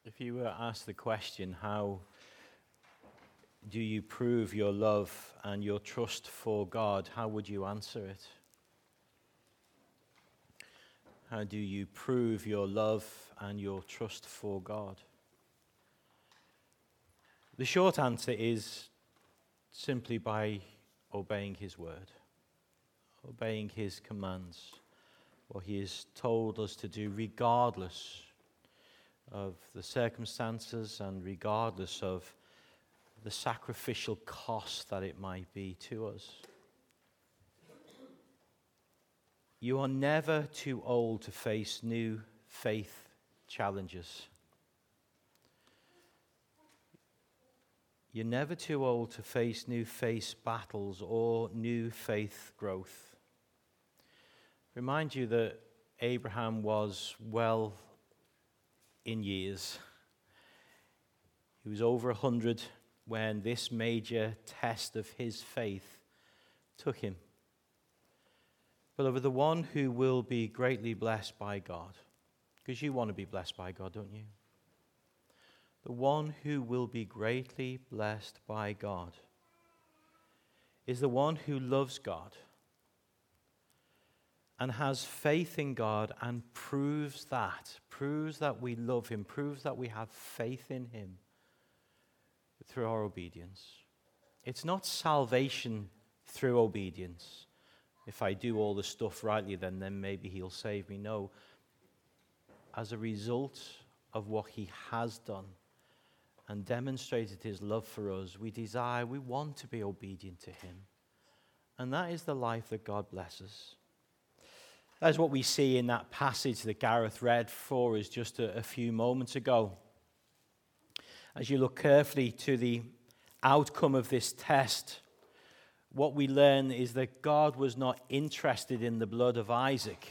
If you were asked the question, how do you prove your love and your trust for God, how would you answer it? How do you prove your love and your trust for God? The short answer is simply by obeying His word, obeying His commands, what He has told us to do, regardless of the circumstances and regardless of the sacrificial cost that it might be to us. You are never too old to face new faith challenges. You're never too old to face new faith battles or new faith growth. Remind you that Abraham was well in years. He was over 100 when this major test of his faith took him. Beloved, the one who will be greatly blessed by God, because you want to be blessed by God, don't you? The one who will be greatly blessed by God is the one who loves God and has faith in God and proves that we love Him, proves that we have faith in Him through our obedience. It's not salvation through obedience. If I do all the stuff rightly, then maybe He'll save me. No. As a result of what He has done and demonstrated His love for us, we want to be obedient to Him. And that is the life that God blesses. That is what we see in that passage that Gareth read for us just a few moments ago. As you look carefully to the outcome of this test, what we learn is that God was not interested in the blood of Isaac.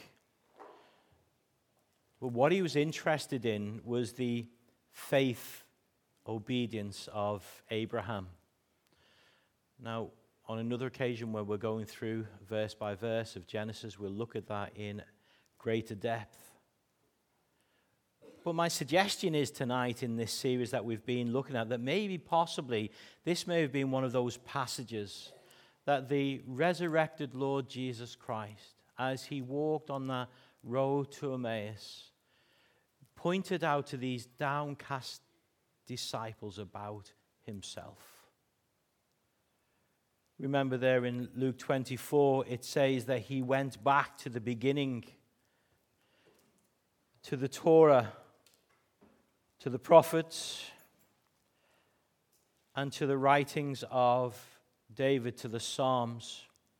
But what He was interested in was the faith, obedience of Abraham. Now, on another occasion where we're going through verse by verse of Genesis, we'll look at that in greater depth. But my suggestion is tonight in this series that we've been looking at that maybe possibly this may have been one of those passages that the resurrected Lord Jesus Christ, as He walked on that road to Emmaus, pointed out to these downcast disciples about Himself. Remember there in Luke 24, it says that He went back to the beginning, to the Torah, to the prophets, and to the writings of David, to the Psalms,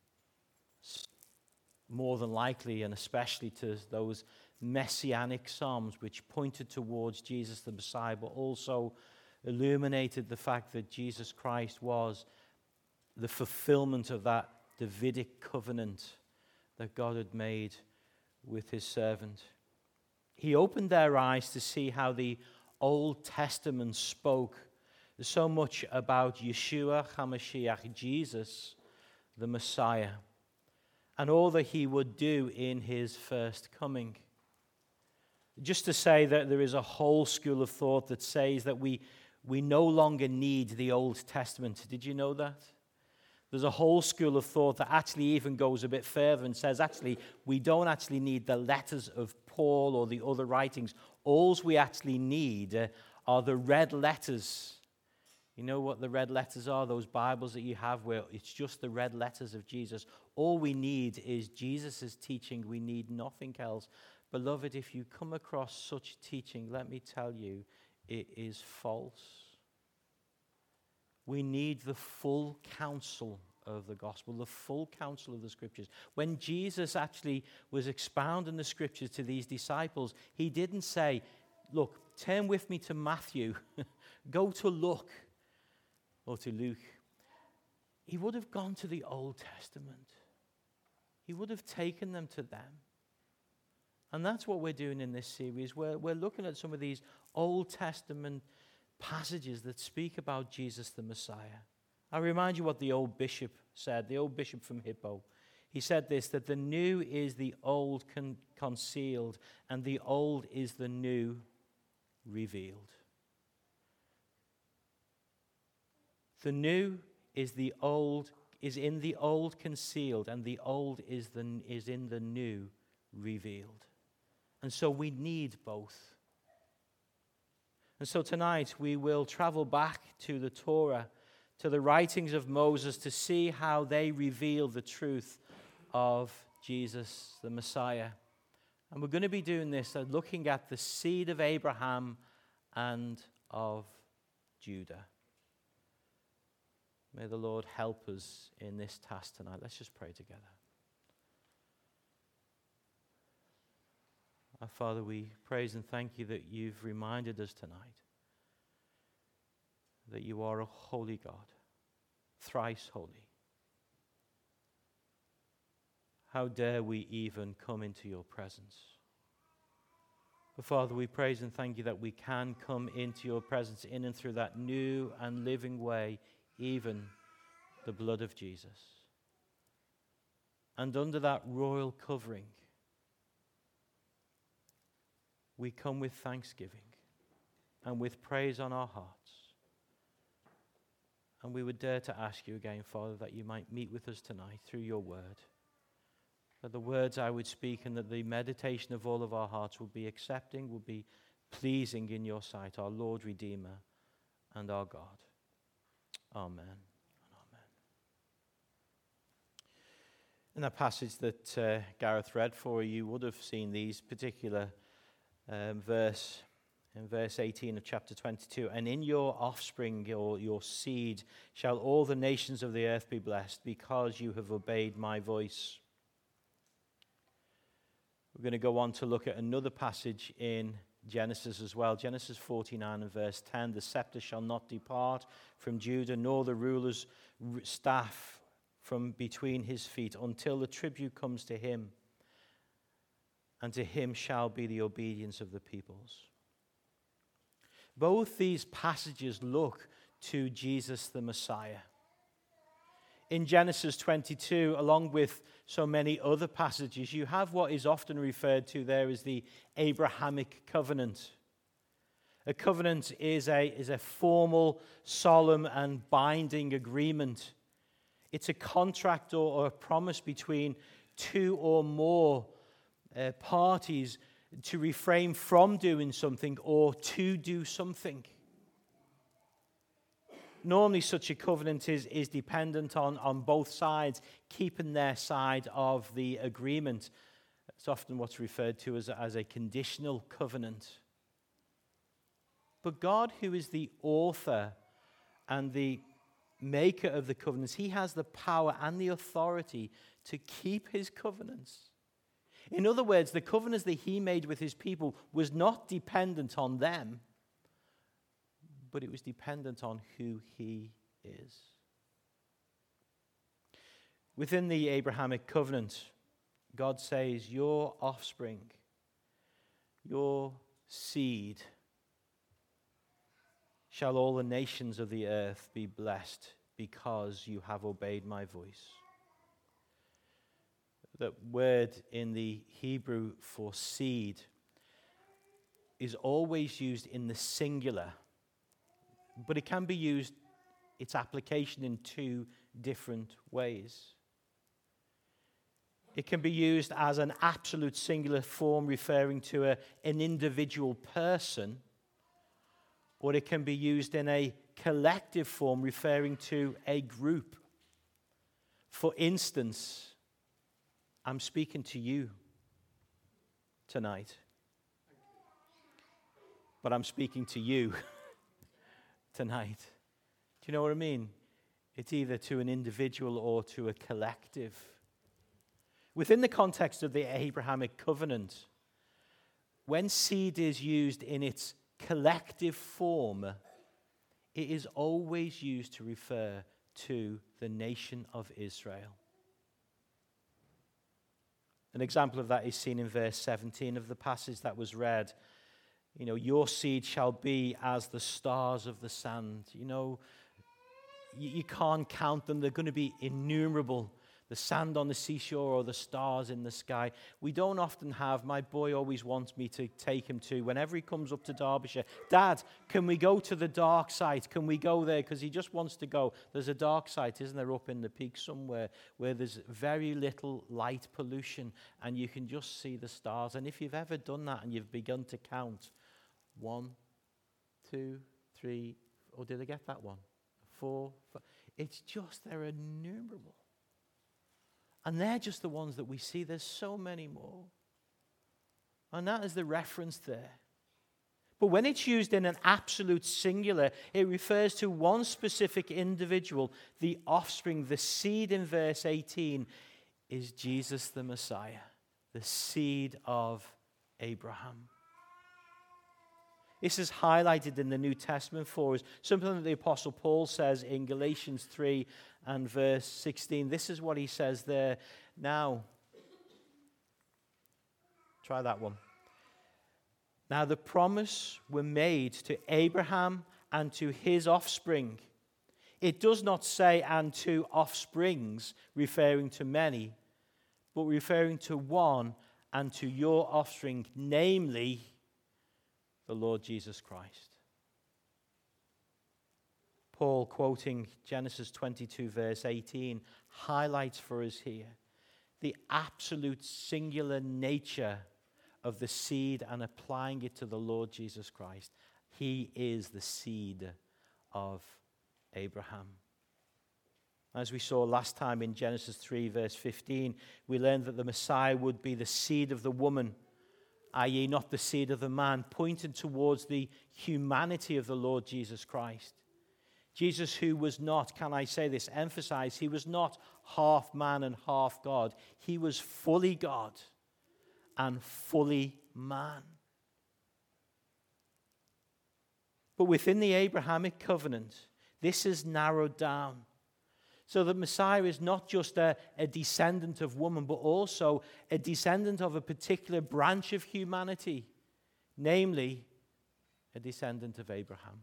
more than likely and especially to those messianic Psalms which pointed towards Jesus the Messiah, but also illuminated the fact that Jesus Christ was the fulfillment of that Davidic covenant that God had made with His servant. He opened their eyes to see how the Old Testament spoke so much about Yeshua HaMashiach, Jesus, the Messiah, and all that He would do in His first coming. Just to say that there is a whole school of thought that says that we no longer need the Old Testament. Did you know that? There's a whole school of thought that actually even goes a bit further and says, actually, we don't actually need the letters of Paul or the other writings. All we actually need are the red letters. You know what the red letters are? Those Bibles that you have where it's just the red letters of Jesus. All we need is Jesus' teaching. We need nothing else. Beloved, if you come across such teaching, let me tell you, it is false. We need the full counsel of the gospel, the full counsel of the scriptures. When Jesus actually was expounding the scriptures to these disciples, He didn't say, look, turn with me to Matthew, go to Luke, or to Luke. He would have gone to the Old Testament. He would have taken them to them. And that's what we're doing in this series. We're looking at some of these Old Testament passages that speak about Jesus the Messiah. I remind you what the old bishop said, the old bishop from Hippo. He said this, that the new is the old concealed, and the old is the new revealed. The new is in the old concealed, and the old is in the new revealed. And so we need both. And so tonight we will travel back to the Torah, to the writings of Moses, to see how they reveal the truth of Jesus, the Messiah. And we're going to be doing this looking at the seed of Abraham and of Judah. May the Lord help us in this task tonight. Let's just pray together. Our Father, we praise and thank you that you've reminded us tonight that you are a holy God, thrice holy. How dare we even come into your presence? But Father, we praise and thank you that we can come into your presence in and through that new and living way, even the blood of Jesus. And under that royal covering, we come with thanksgiving and with praise on our hearts. And we would dare to ask you again, Father, that you might meet with us tonight through your word. That the words I would speak and that the meditation of all of our hearts will be accepting, will be pleasing in your sight, our Lord, Redeemer, and our God. Amen. Amen. In that passage that Gareth read for you, you would have seen these particular verse in verse 18 of chapter 22. And in your offspring, your seed, shall all the nations of the earth be blessed, because you have obeyed my voice. We're going to go on to look at another passage in Genesis as well. Genesis 49 and verse 10. The scepter shall not depart from Judah, nor the ruler's staff from between his feet, until the tribute comes to him. And to him shall be the obedience of the peoples. Both these passages look to Jesus the Messiah. In Genesis 22, along with so many other passages, you have what is often referred to there as the Abrahamic covenant. A covenant is a formal, solemn, and binding agreement. It's a contract or a promise between two or more parties to refrain from doing something or to do something. Normally such a covenant is dependent on both sides keeping their side of the agreement. It's often what's referred to as a conditional covenant. But God, who is the author and the maker of the covenants, he has the power and the authority to keep his covenants. In other words, the covenants that he made with his people was not dependent on them, but it was dependent on who he is. Within the Abrahamic covenant, God says, your offspring, your seed, shall all the nations of the earth be blessed, because you have obeyed my voice. That word in the Hebrew for seed is always used in the singular, but it can be used, its application, in two different ways. It can be used as an absolute singular form referring to an individual person, or it can be used in a collective form referring to a group. For instance, I'm speaking to you tonight, but I'm speaking to you tonight. Do you know what I mean? It's either to an individual or to a collective. Within the context of the Abrahamic covenant, when seed is used in its collective form, it is always used to refer to the nation of Israel. An example of that is seen in verse 17 of the passage that was read. You know, your seed shall be as the stars of the sand. You know, you can't count them. They're going to be innumerable. the sand on the seashore or the stars in the sky. We don't often have, my boy always wants me to take him to, whenever he comes up to Derbyshire, Dad, can we go to the dark site? Can we go there? Because he just wants to go. There's a dark site, isn't there, up in the peak somewhere, where there's very little light pollution, and you can just see the stars. And if you've ever done that and you've begun to count, 1, 2, 3, or did I get that one? 4, 5. It's just, they're innumerable. And they're just the ones that we see. There's so many more. And that is the reference there. But when it's used in an absolute singular, it refers to one specific individual. The offspring, the seed in verse 18, is Jesus the Messiah, the seed of Abraham. This is highlighted in the New Testament for us. Something that the Apostle Paul says in Galatians 3 and verse 16. This is what he says there. Now, try that one. Now the promise were made to Abraham and to his offspring. It does not say and to offsprings, referring to many, but referring to one and to your offspring, namely the Lord Jesus Christ. Paul, quoting Genesis 22, verse 18, highlights for us here the absolute singular nature of the seed and applying it to the Lord Jesus Christ. He is the seed of Abraham. As we saw last time in Genesis 3, verse 15, we learned that the Messiah would be the seed of the woman, i.e. not the seed of the man, pointing towards the humanity of the Lord Jesus Christ. Jesus, who was not, can I say this, emphasize, he was not half man and half God. He was fully God and fully man. But within the Abrahamic covenant, this is narrowed down. So the Messiah is not just a descendant of woman, but also a descendant of a particular branch of humanity, namely a descendant of Abraham.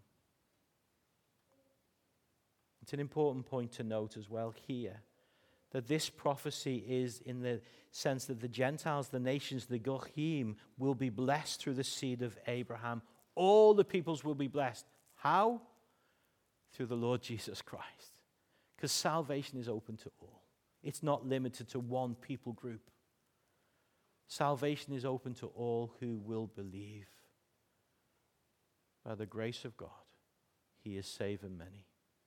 It's an important point to note as well here, that this prophecy is in the sense that the Gentiles, the nations, the Goyim, will be blessed through the seed of Abraham. All the peoples will be blessed. How? Through the Lord Jesus Christ. Because salvation is open to all. It's not limited to one people group. Salvation is open to all who will believe. By the grace of God, he is saving many.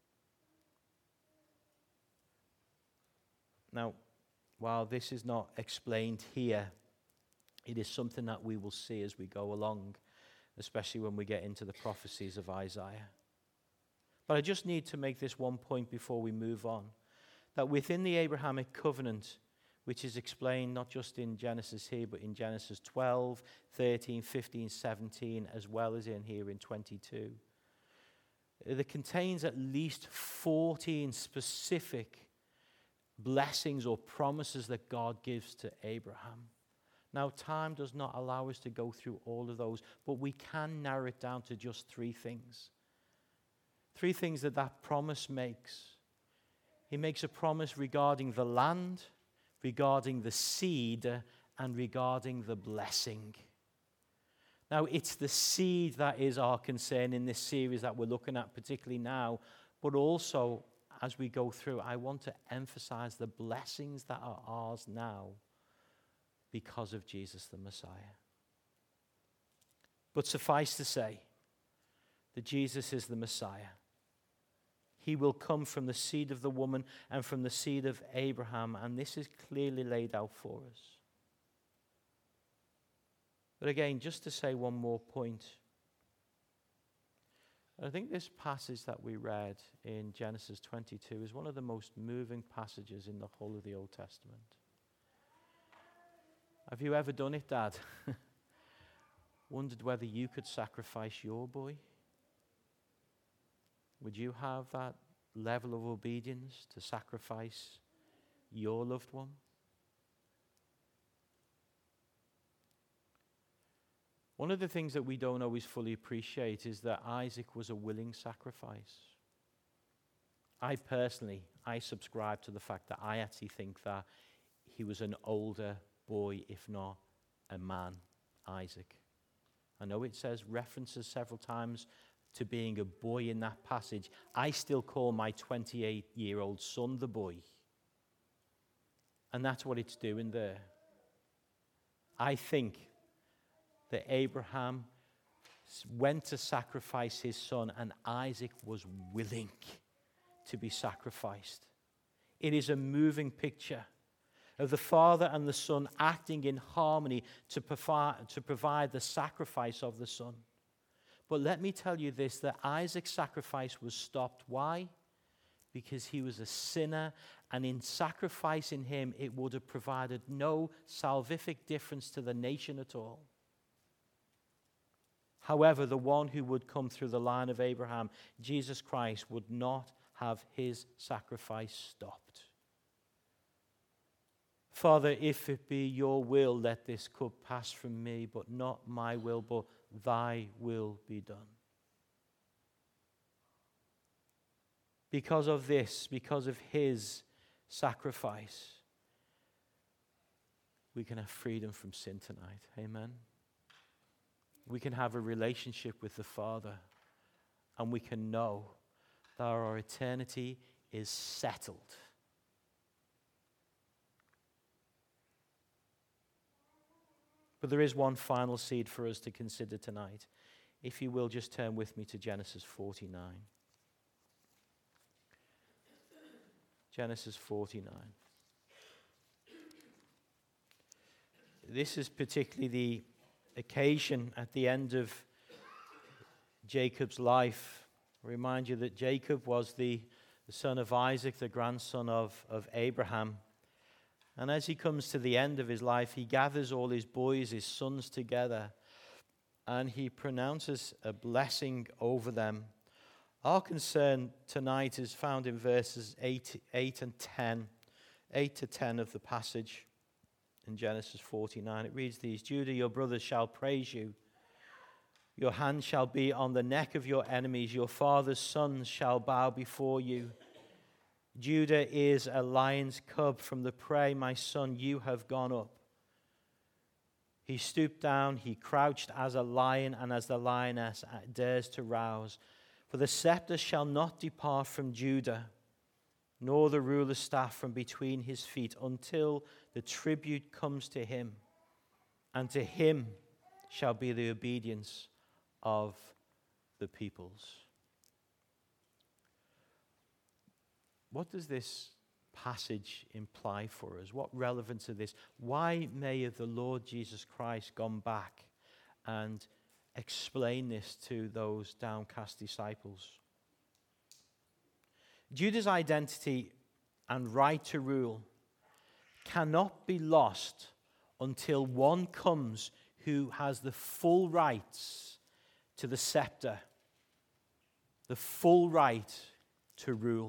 Now, while this is not explained here, it is something that we will see as we go along, especially when we get into the prophecies of Isaiah. But I just need to make this one point before we move on, that within the Abrahamic covenant, which is explained not just in Genesis here, but in Genesis 12, 13, 15, 17, as well as in here in 22, it contains at least 14 specific blessings or promises that God gives to Abraham. Now, time does not allow us to go through all of those, but we can narrow it down to just 3 things. 3 things that promise makes. He makes a promise regarding the land, regarding the seed, and regarding the blessing. Now, it's the seed that is our concern in this series that we're looking at, particularly now, but also as we go through, I want to emphasize the blessings that are ours now because of Jesus the Messiah. But suffice to say that Jesus is the Messiah. He will come from the seed of the woman and from the seed of Abraham, and this is clearly laid out for us. But again, just to say one more point, I think this passage that we read in Genesis 22 is one of the most moving passages in the whole of the Old Testament. Have you ever done it, Dad? Wondered whether you could sacrifice your boy? Would you have that level of obedience to sacrifice your loved one? One of the things that we don't always fully appreciate is that Isaac was a willing sacrifice. I subscribe to the fact that I actually think that he was an older boy, if not a man, Isaac. I know it says references several times to being a boy in that passage. I still call my 28-year-old son the boy. And that's what it's doing there. I think that Abraham went to sacrifice his son, and Isaac was willing to be sacrificed. It is a moving picture of the father and the son acting in harmony to provide the sacrifice of the son. But let me tell you this, that Isaac's sacrifice was stopped. Why? Because he was a sinner, and in sacrificing him, it would have provided no salvific difference to the nation at all. However, the one who would come through the line of Abraham, Jesus Christ, would not have his sacrifice stopped. Father, if it be your will, let this cup pass from me, but not my will, but thy will be done. Because of this, because of his sacrifice, we can have freedom from sin tonight. Amen. We can have a relationship with the Father, and we can know that our eternity is settled. But there is one final seed for us to consider tonight. If you will, just turn with me to Genesis 49. Genesis 49. This is particularly the occasion at the end of Jacob's life. I remind you that Jacob was the son of Isaac, the grandson of Abraham. And as he comes to the end of his life, he gathers all his boys, his sons together, and he pronounces a blessing over them. Our concern tonight is found in verses 8 and 10, 8 to 10 of the passage in Genesis 49. It reads these: Judah, your brothers shall praise you. Your hand shall be on the neck of your enemies. Your father's sons shall bow before you. Judah is a lion's cub from the prey. My son, you have gone up. He stooped down, he crouched as a lion, and as the lioness dares to rouse. For the scepter shall not depart from Judah, nor the ruler's staff from between his feet, until the tribute comes to him, and to him shall be the obedience of the peoples. What does this passage imply for us? What relevance of this? Why may have the Lord Jesus Christ gone back and explain this to those downcast disciples? Judah's identity and right to rule cannot be lost until one comes who has the full rights to the scepter, the full right to rule.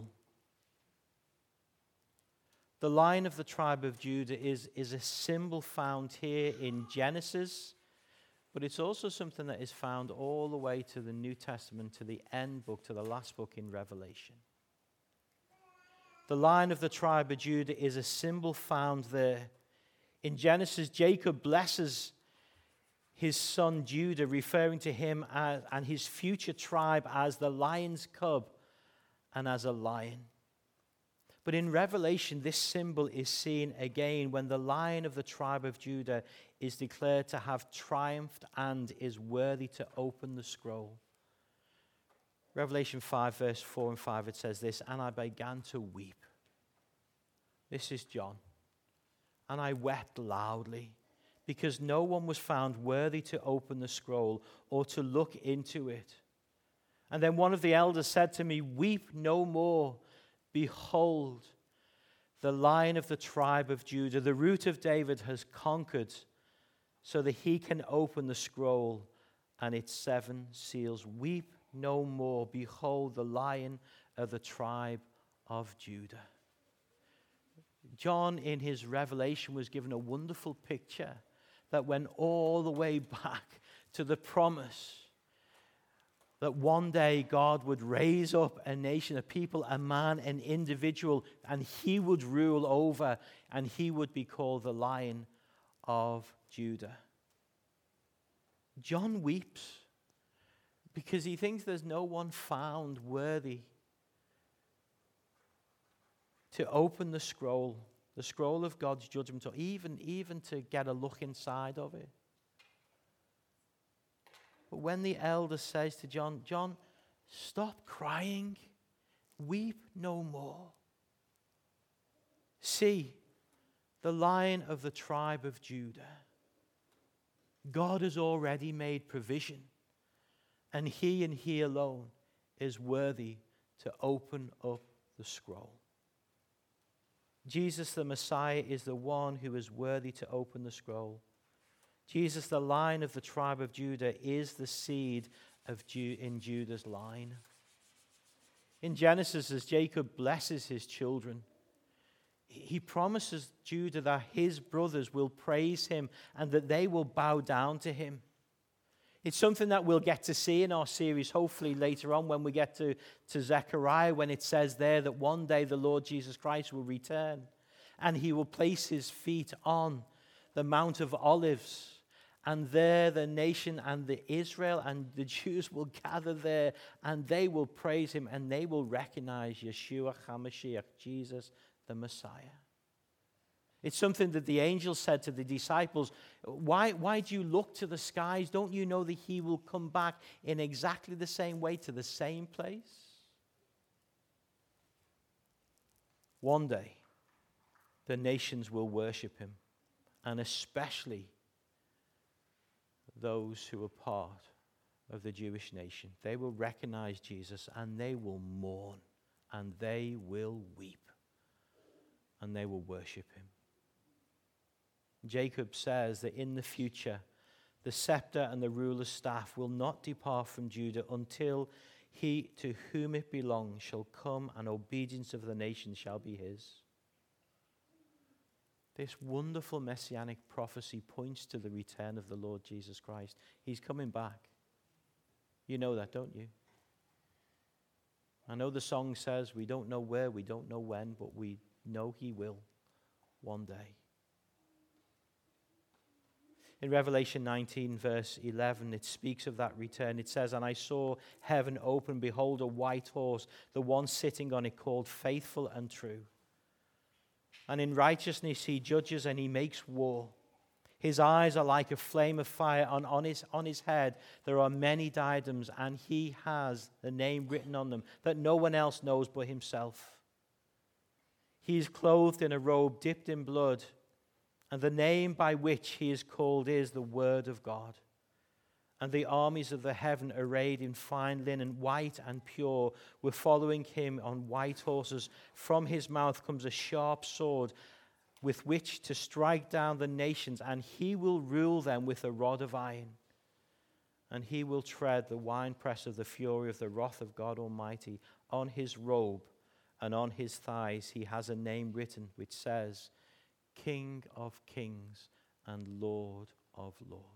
The Lion of the tribe of Judah is a symbol found here in Genesis, but it's also something that is found all the way to the New Testament, to the end book, to the last book in Revelation. The Lion of the tribe of Judah is a symbol found there. In Genesis, Jacob blesses his son Judah, referring to him and his future tribe as the lion's cub and as a lion. But in Revelation, this symbol is seen again when the Lion of the tribe of Judah is declared to have triumphed and is worthy to open the scroll. Revelation 5, verse 4 and 5, it says this: And I began to weep. This is John. And I wept loudly, because no one was found worthy to open the scroll or to look into it. And then one of the elders said to me, Weep no more. Behold, the Lion of the tribe of Judah, the Root of David, has conquered, so that he can open the scroll and its 7 seals. Weep no more. Behold, the Lion of the tribe of Judah. John, in his Revelation, was given a wonderful picture that went all the way back to the promise That one day God would raise up a nation, a people, a man, an individual, and he would rule over, and he would be called the Lion of Judah. John weeps because he thinks there's no one found worthy to open the scroll of God's judgment, or even to get a look inside of it. But when the elder says to John, John, stop crying, weep no more. See, the Lion of the tribe of Judah. God has already made provision, and he alone is worthy to open up the scroll. Jesus the Messiah is the one who is worthy to open the scroll. Jesus, the Lion of the tribe of Judah, is the seed in Judah's line. In Genesis, as Jacob blesses his children, he promises Judah that his brothers will praise him and that they will bow down to him. It's something that we'll get to see in our series, hopefully later on when we get to Zechariah, when it says there that one day the Lord Jesus Christ will return and he will place his feet on the Mount of Olives. And there the nation and the Israel and the Jews will gather there, and they will praise him, and they will recognize Yeshua HaMashiach, Jesus the Messiah. It's something that the angel said to the disciples, why do you look to the skies? Don't you know that he will come back in exactly the same way to the same place? One day, the nations will worship him, and especially those who are part of the Jewish nation. They will recognize Jesus, and they will mourn, and they will weep, and they will worship him. Jacob says that in the future, the scepter and the ruler's staff will not depart from Judah until he to whom it belongs shall come, and obedience of the nations shall be his. This wonderful messianic prophecy points to the return of the Lord Jesus Christ. He's coming back. You know that, don't you? I know the song says we don't know where, we don't know when, but we know he will one day. In Revelation 19, verse 11, it speaks of that return. It says, and I saw heaven open, behold, a white horse, the one sitting on it called Faithful and True. And in righteousness he judges and he makes war. His eyes are like a flame of fire, and on his head there are many diadems, and he has the name written on them that no one else knows but himself. He is clothed in a robe dipped in blood, and the name by which he is called is the Word of God. And the armies of the heaven, arrayed in fine linen, white and pure, were following him on white horses. From his mouth comes a sharp sword with which to strike down the nations, and he will rule them with a rod of iron. And he will tread the winepress of the fury of the wrath of God Almighty. On his robe and on his thighs he has a name written which says, King of Kings and Lord of Lords.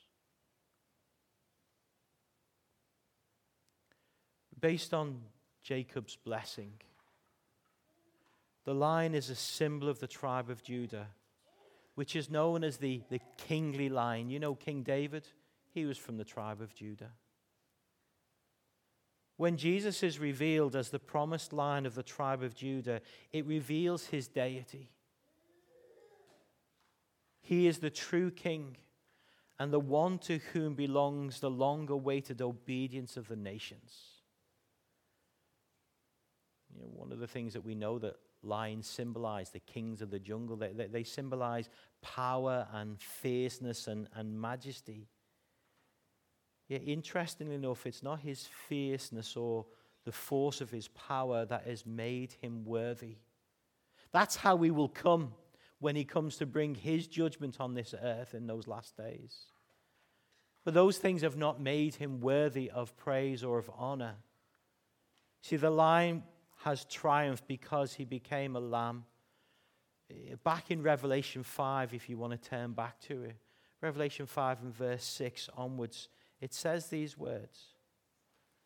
Based on Jacob's blessing, the lion is a symbol of the tribe of Judah, which is known as the kingly line. You know King David? He was from the tribe of Judah. When Jesus is revealed as the promised line of the tribe of Judah, it reveals his deity. He is the true king and the one to whom belongs the long-awaited obedience of the nations. You know, one of the things that we know that lions symbolize, the kings of the jungle, they symbolize power and fierceness and majesty. Yet, interestingly enough, it's not his fierceness or the force of his power that has made him worthy. That's how he will come when he comes to bring his judgment on this earth in those last days. But those things have not made him worthy of praise or of honor. See, the lion has triumphed because he became a lamb. Back in Revelation 5, if you want to turn back to it, Revelation 5 and verse 6 onwards, it says these words.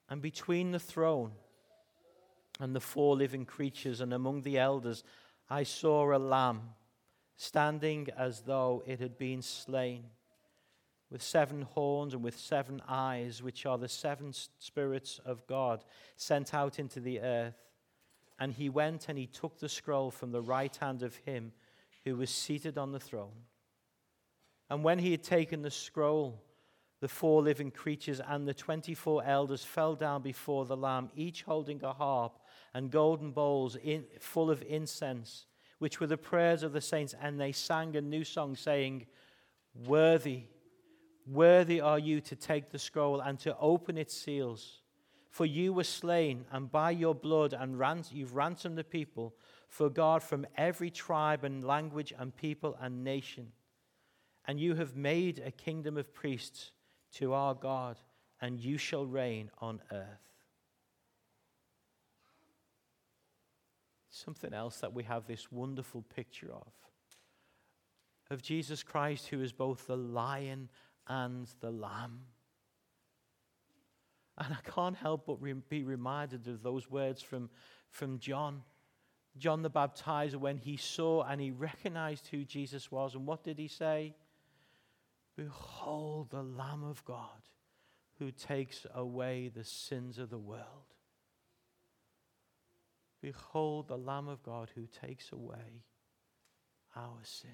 And between the throne and the 4 living creatures and among the elders, I saw a lamb standing as though it had been slain, with 7 horns and with 7 eyes, which are the 7 spirits of God sent out into the earth. And he went and he took the scroll from the right hand of him who was seated on the throne. And when he had taken the scroll, the 4 living creatures and the 24 elders fell down before the Lamb, each holding a harp and golden bowls full of incense, which were the prayers of the saints. And they sang a new song, saying, Worthy, worthy are you to take the scroll and to open its seals. For you were slain, and by your blood you've ransomed the people for God from every tribe and language and people and nation. And you have made a kingdom of priests to our God, and you shall reign on earth. Something else that we have this wonderful picture of Jesus Christ, who is both the lion and the lamb. And I can't help but be reminded of those words from John the Baptizer, when he saw and he recognized who Jesus was. And what did he say? Behold the Lamb of God who takes away the sins of the world. Behold the Lamb of God who takes away our sin.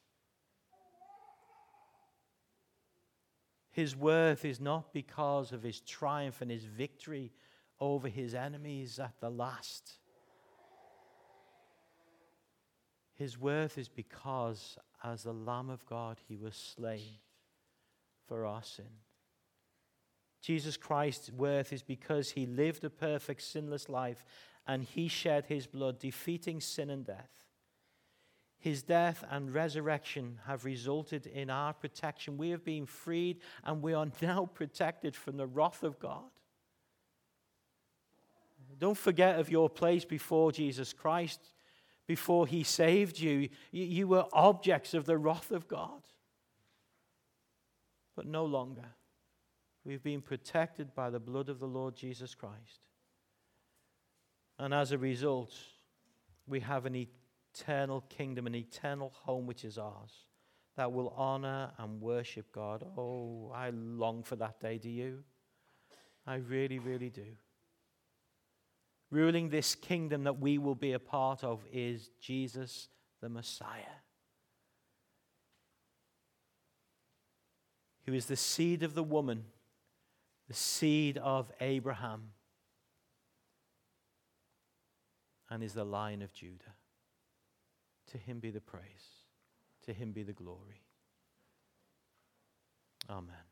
His worth is not because of his triumph and his victory over his enemies at the last. His worth is because as the Lamb of God he was slain for our sin. Jesus Christ's worth is because he lived a perfect sinless life and he shed his blood, defeating sin and death. His death and resurrection have resulted in our protection. We have been freed and we are now protected from the wrath of God. Don't forget of your place before Jesus Christ. Before he saved you, you were objects of the wrath of God. But no longer. We've been protected by the blood of the Lord Jesus Christ. And as a result, we have an eternal kingdom, an eternal home which is ours, that will honor and worship God. Oh, I long for that day, do you? I really, really do. Ruling this kingdom that we will be a part of is Jesus the Messiah, who is the seed of the woman, the seed of Abraham, and is the Lion of Judah. To him be the praise. To him be the glory. Amen.